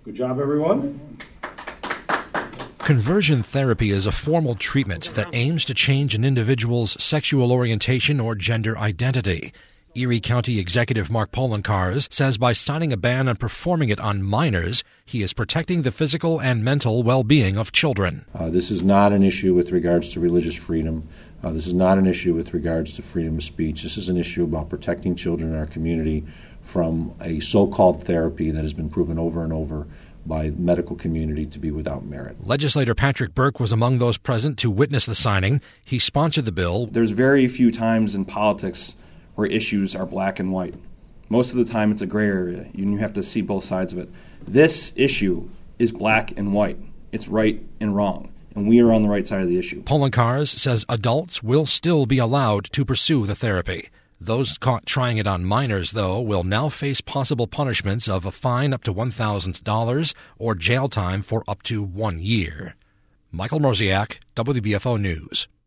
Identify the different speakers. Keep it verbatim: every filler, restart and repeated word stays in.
Speaker 1: Good job, everyone.
Speaker 2: Conversion therapy is a formal treatment that aims to change an individual's sexual orientation or gender identity. Erie County Executive Mark Poloncarz says by signing a ban on performing it on minors, he is protecting the physical and mental well-being of children.
Speaker 1: Uh, this is not an issue with regards to religious freedom. Uh, this is not an issue with regards to freedom of speech. This is an issue about protecting children in our community from a so-called therapy that has been proven over and over by the medical community to be without merit.
Speaker 2: Legislator Patrick Burke was among those present to witness the signing. He sponsored the bill.
Speaker 3: There's very few times in politics where issues are black and white. Most of the time it's a gray area. You have to see both sides of it. This issue is black and white. It's right and wrong. And we are on the right side of the issue.
Speaker 2: Poloncarz says adults will still be allowed to pursue the therapy. Those caught trying it on minors, though, will now face possible punishments of a fine up to one thousand dollars or jail time for up to one year. Michael Mrozek, W B F O News.